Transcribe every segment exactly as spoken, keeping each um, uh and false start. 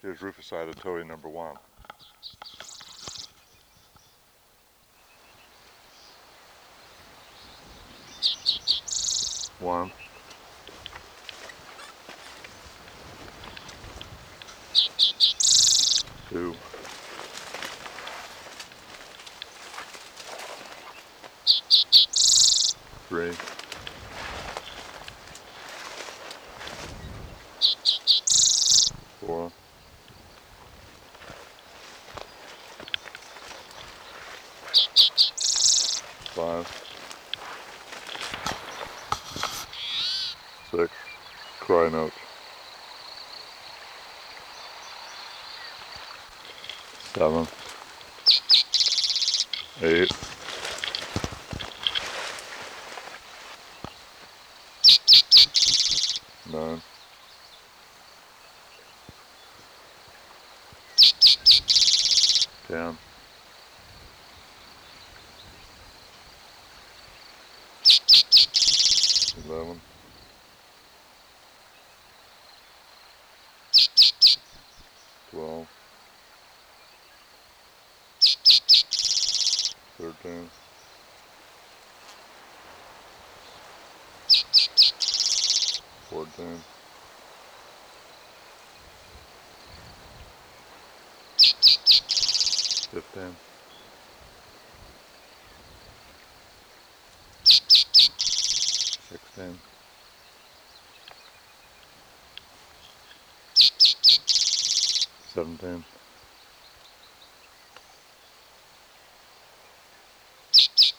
Here's Rufusida Toei number one. One. Two. Three. Four. Five. Six. Cry note. Seven. Eight. Nine. Ten. Eleven. Twelve. Thirteen. Fourteen. Fifteen. Sixteen. Seventeen.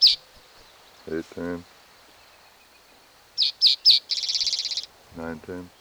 Eighteen. Nineteen.